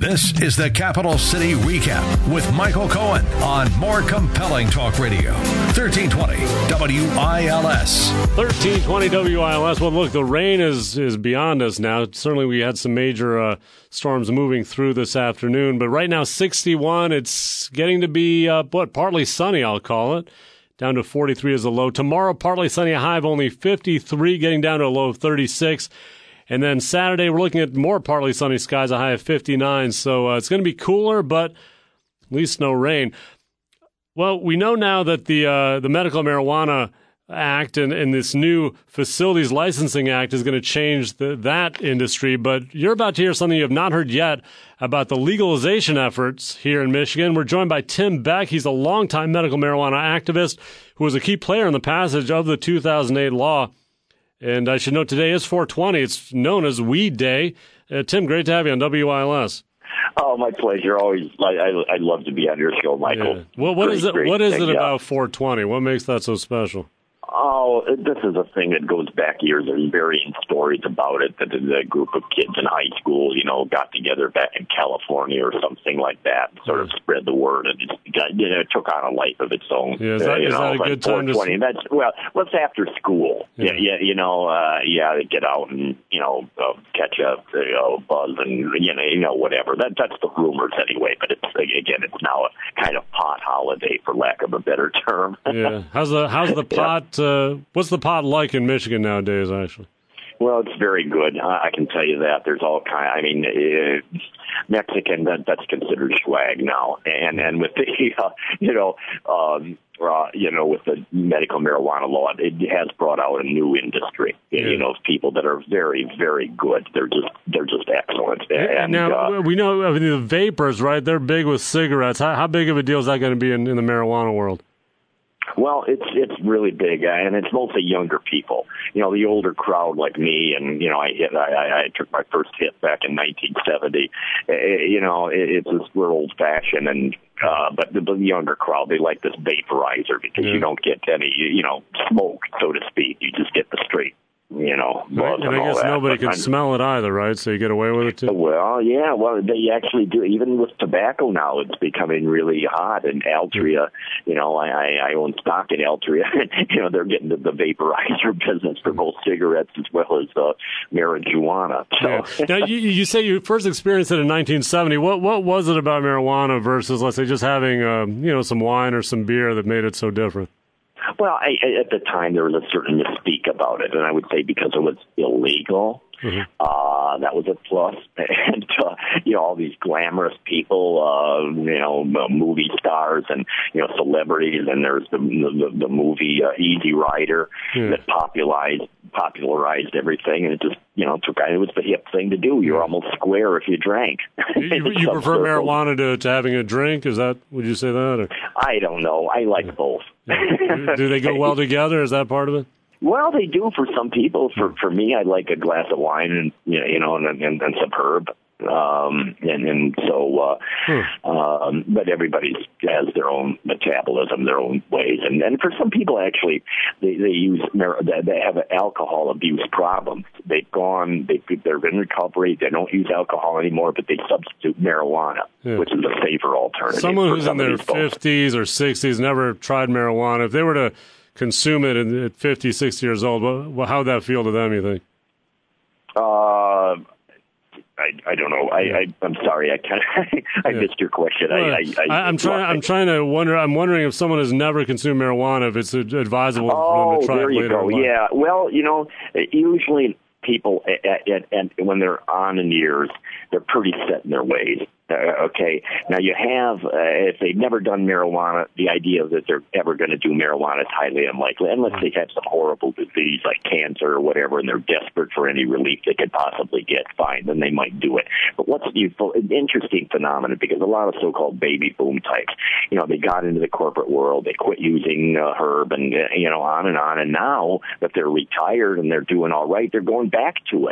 This is the Capital City Recap with Michael Cohen on More Compelling Talk Radio. 1320 WILS. 1320 WILS. Well, look, the rain is beyond us now. Certainly we had some major storms moving through this afternoon, but right now 61. It's getting to be, partly sunny, I'll call it. Down to 43 as a low. Tomorrow, partly sunny, a high of only 53, getting down to a low of 36. And then Saturday, we're looking at more partly sunny skies, a high of 59. So it's going to be cooler, but at least no rain. Well, we know now that the Medical Marijuana Act and this new Facilities Licensing Act is going to change that industry. But you're about to hear something you have not heard yet about the legalization efforts here in Michigan. We're joined by Tim Beck. He's a longtime medical marijuana activist who was a key player in the passage of the 2008 law. And I should note today is 420. It's known as Weed Day. Tim, great to have you on WILS. Oh, my pleasure. Always, I love to be on your show, Michael. Yeah. Well, what is it about 420? What makes that so special? Oh, this is a thing that goes back years. There's varying stories about it, that a group of kids in high school, got together back in California or something like that, sort of spread the word, and it took on a life of its own. Yeah, is that a good time to... That's after school. Yeah. They get out and, catch a buzz and, whatever. That's the rumors anyway, but it's now a kind of pot holiday, for lack of a better term. Yeah. How's the pot... what's the pot like in Michigan nowadays, actually? Well, it's very good. I can tell you that. There's all Mexican, that's considered swag now. And with the, with the medical marijuana law, it has brought out a new industry, of people that are very, very good. They're just excellent. And now, we know the vapors, right? They're big with cigarettes. How big of a deal is that going to be in the marijuana world? Well, it's really big, and it's mostly younger people. The older crowd like me, and I took my first hit back in 1970. We're old fashioned, and but the younger crowd, they like this vaporizer because you don't get any smoke, so to speak. You just get the straight. Right. And I guess nobody can smell it either, right? So you get away with it too? Well, yeah. Well, they actually do. Even with tobacco now, it's becoming really hot. And Altria, I own stock in Altria. They're getting the vaporizer business for both cigarettes as well as marijuana. So. Now, you say you first experienced it in 1970. What was it about marijuana versus, let's say, just having some wine or some beer that made it so different? Well, at the time, there was a certain mystique about it, and I would say because it was illegal, that was a plus. And, all these glamorous people, movie stars and, celebrities, and there's the movie Easy Rider that popularized everything, and it just, it was the hip thing to do. You're almost square if you drank. You prefer marijuana to having a drink? Would you say that? Or? I don't know. I like both. Do they go well together? Is that part of it? Well, they do for some people. For me, I like a glass of wine and and some herb. But everybody has their own metabolism, their own ways, and for some people, actually, they have an alcohol abuse problem. They're in recovery. They don't use alcohol anymore, but they substitute marijuana, which is a safer alternative. Someone who's in their 50s or 60s never tried marijuana. If they were to consume it at 50, 60 years old, how would that feel to them, you think? I don't know. I'm sorry. I missed your question. I'm trying to wonder. I'm wondering if someone has never consumed marijuana, if it's advisable for them to try it later. There you go. Yeah. Well, usually people, and when they're on in years, they're pretty set in their ways. Okay. Now you have, if they've never done marijuana, the idea that they're ever going to do marijuana is highly unlikely, unless they have some horrible disease like cancer or whatever, and they're desperate for any relief they could possibly get. Fine, then they might do it. But what's an interesting phenomenon, because a lot of so-called baby boom types, they got into the corporate world, they quit using herb, and on and on. And now that they're retired and they're doing all right, they're going back to it.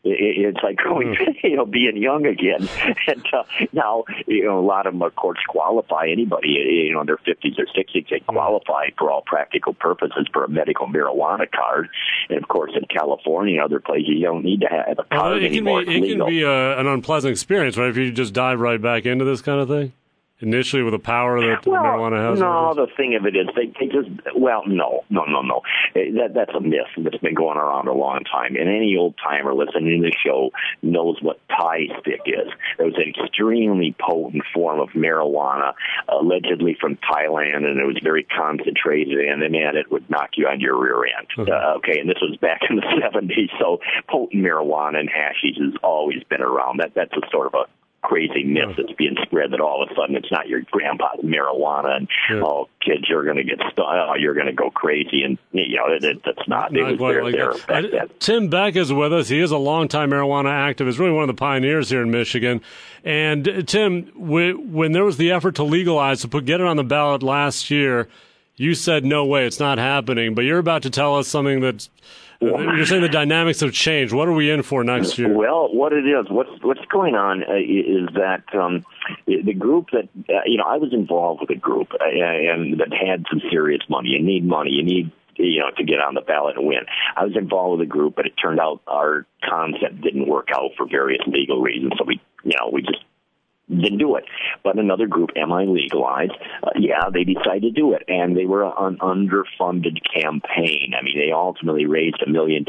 It's like going, being young again. And now, a lot of them, of course, qualify. Anybody, in their 50s or 60s, they qualify for all practical purposes for a medical marijuana card. And, of course, in California and other places, you don't need to have a card anymore. It can be an unpleasant experience, right, if you just dive right back into this kind of thing? Initially, with the power that marijuana has? No, the thing of it is, they just, no. That's a myth that's been going around a long time. And any old-timer listening to the show knows what Thai stick is. It was an extremely potent form of marijuana, allegedly from Thailand, and it was very concentrated, and man, it would knock you on your rear end. And this was back in the 70s, so potent marijuana and hashish has always been around. That's a sort of a crazy myth that's being spread that all of a sudden it's not your grandpa's marijuana and kids are going to get you're going to go crazy, and that's not. It was there. Tim Beck is with us. He is a longtime marijuana activist, really one of the pioneers here in Michigan. And Tim, when there was the effort to legalize, get it on the ballot last year, you said no way, it's not happening. But you're about to tell us something that's. You're saying the dynamics have changed. What are we in for next year? Well, what it is, what's going on is that the group that, I was involved with a group and that had some serious money. You need money. You need, to get on the ballot and win. I was involved with a group, but it turned out our concept didn't work out for various legal reasons. So we just didn't do it. But another group, MI Legalized, they decided to do it. And they were an underfunded campaign. I mean, they ultimately raised $1 million,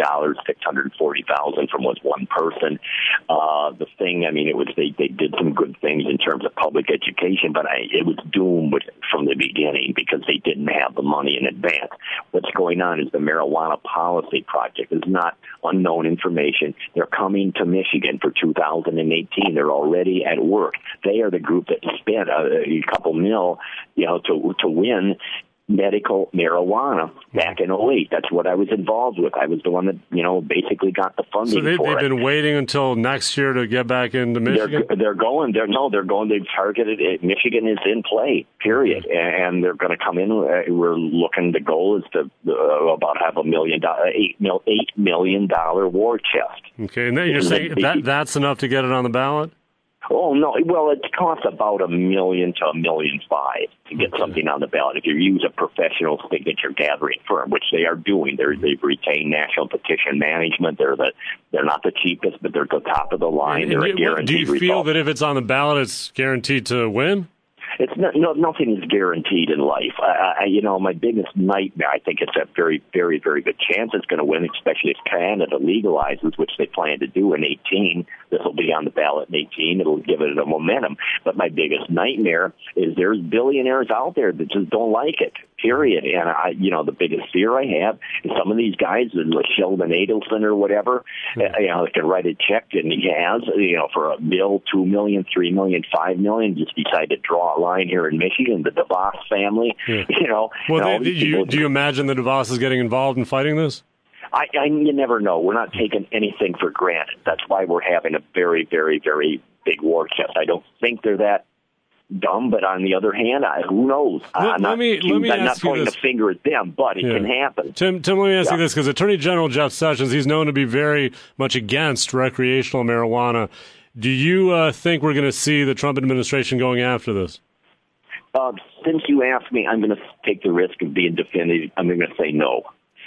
$640,000 from one person. The thing, they did some good things in terms of public education, but it was doomed from the beginning because they didn't have the money in advance. What's going on is the Marijuana Policy Project is not unknown information. They're coming to Michigan for 2018. They're already at work. They are the group that spent a couple mil, to win medical marijuana back in 2008. That's what I was involved with. I was the one that, basically got the funding for it. So they've been waiting until next year to get back into Michigan? They're going. They've targeted it. Michigan is in play, period. And they're going to come in. We're looking, the goal is to about have $8 million war chest. Okay, and then you're saying that's enough to get it on the ballot? Oh, no. Well, it costs about $1 million to $1.5 million to get something on the ballot. If you use a professional signature gathering firm, which they are doing, they've retained National Petition Management. They're not the cheapest, but they're the top of the line. They're a guaranteed Do you feel that if it's on the ballot, it's guaranteed to win? It's nothing is guaranteed in life. My biggest nightmare, I think it's a very, very, very good chance it's going to win, especially if Canada legalizes, which they plan to do in 2018. This will be on the ballot in 2018. It'll give it a momentum. But my biggest nightmare is there's billionaires out there that just don't like it, period. And, the biggest fear I have is some of these guys, like Sheldon Adelson or whatever, they can write a check, and he has, for a bill, $2 million, $3 million, $5 million, just decide to draw a line here in Michigan, the DeVos family, Well, do you imagine the DeVos is getting involved in fighting this? You never know. We're not taking anything for granted. That's why we're having a very, very, very big war chest. I don't think they're that dumb, but on the other hand, who knows? I'm not pointing the finger at them, but it can happen. Tim, let me ask you this, because Attorney General Jeff Sessions, he's known to be very much against recreational marijuana. Do you think we're going to see the Trump administration going after this? Since you asked me, I'm going to take the risk of being definitive. I'm going to say no.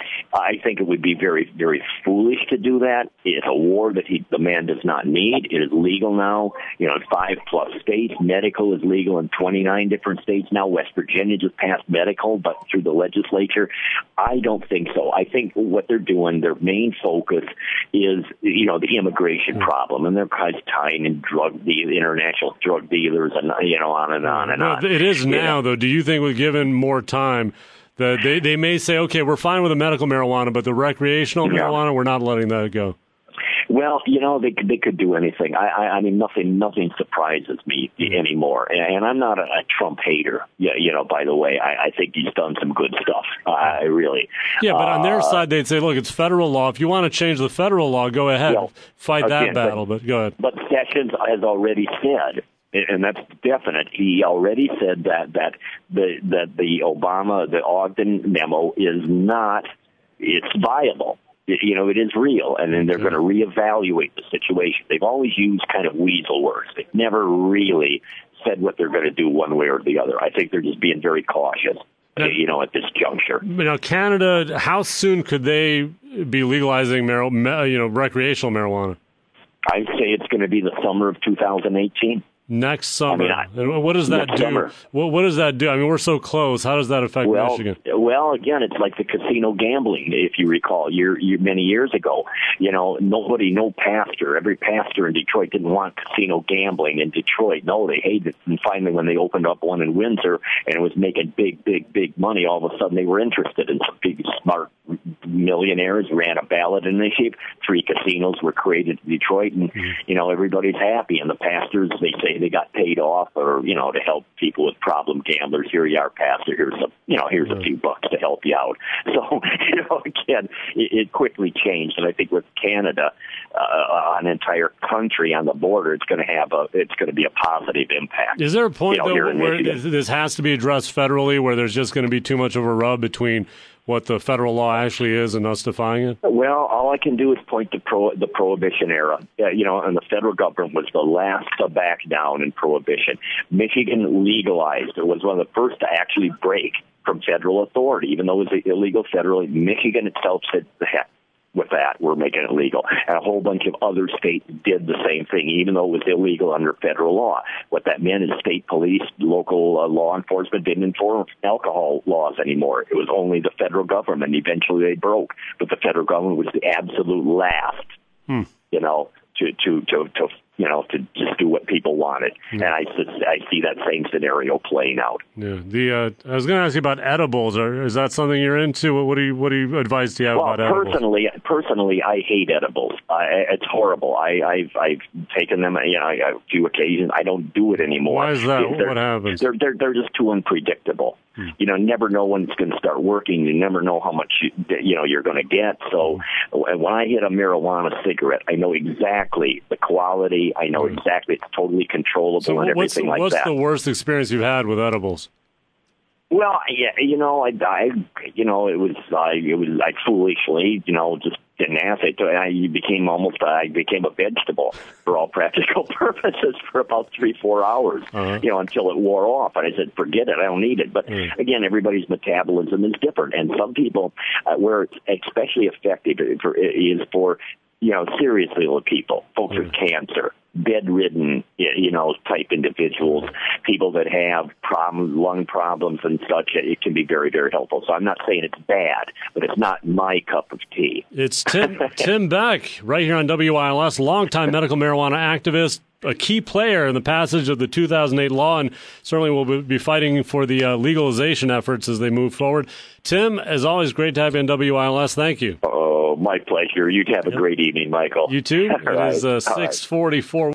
I think it would be very, very foolish to do that. It's a war that the man does not need. It is legal now, in 5+ states. Medical is legal in 29 different states now. West Virginia just passed medical, but through the legislature. I don't think so. I think what they're doing, their main focus is, the immigration problem, and they're kind of tying in the international drug dealers and, on and on and on. It is now, though. Do you think we're given more time, that they may say, okay, we're fine with the medical marijuana, but the recreational marijuana, we're not letting that go? Well, they could do anything. I mean, nothing surprises me anymore. And I'm not a Trump hater. By the way, I think he's done some good stuff. I really. Yeah, but on their side, they'd say, look, it's federal law. If you want to change the federal law, go ahead, fight that battle. But go ahead. But Sessions has already said, and that's definite. He already said that the Ogden memo is not, it's viable. it is real, and then they're going to reevaluate the situation. They've always used kind of weasel words. They've never really said what they're going to do one way or the other. I think they're just being very cautious, at this juncture. Now, Canada, how soon could they be legalizing recreational marijuana? I'd say it's going to be the summer of 2018. Next summer. What does that do? What does that do? I mean, we're so close. How does that affect Michigan? Well, again, it's like the casino gambling, if you recall, many years ago. No pastor, every pastor in Detroit didn't want casino gambling in Detroit. No, they hated it. And finally, when they opened up one in Windsor and it was making big money, all of a sudden they were interested. And some big, smart millionaires ran a ballot initiative. 3 casinos were created in Detroit, and, everybody's happy. And the pastors, they say, they got paid off, or to help people with problem gamblers. Here you are, pastor. Here's a few bucks to help you out. So again, it quickly changed, and I think with Canada, an entire country on the border, it's going to be a positive impact. Is there a point though where this has to be addressed federally, where there's just going to be too much of a rub between what the federal law actually is and us defying it? Well, all I can do is point to the Prohibition era. And the federal government was the last to back down in Prohibition. Michigan legalized. It was one of the first to actually break from federal authority, even though it was illegal federally. Michigan itself said, the heck with that, we're making it legal. And a whole bunch of other states did the same thing, even though it was illegal under federal law. What that meant is state police, local law enforcement didn't enforce alcohol laws anymore. It was only the federal government. Eventually they broke, but the federal government was the absolute last, to just do what people wanted. And I see that same scenario playing out. Yeah. I was going to ask you about edibles. Is that something you're into? What do you advise do you have about edibles? Personally, I hate edibles. It's horrible. I've taken them, a few occasions. I don't do it anymore. Why is that? What happens? They're just too unpredictable. Never know when it's going to start working. You never know how much you're going to get. So when I hit a marijuana cigarette, I know exactly the quality. I know exactly it's totally controllable and everything like that. What's the worst experience you've had with edibles? Well, I foolishly, just didn't ask it. I became a vegetable for all practical purposes for about 3-4 hours, until it wore off. And I said, forget it, I don't need it. But again, everybody's metabolism is different. And some people, where it's especially effective is for seriously ill people, folks with cancer, bedridden, type individuals, people that have lung problems and such. It can be very, very helpful. So I'm not saying it's bad, but it's not my cup of tea. It's Tim Beck, right here on WILS, longtime medical marijuana activist, a key player in the passage of the 2008 law, and certainly will be fighting for the legalization efforts as they move forward. Tim, as always, great to have you on WILS. Thank you. Oh, my pleasure. You have a great evening, Michael. You too. It is 6:44.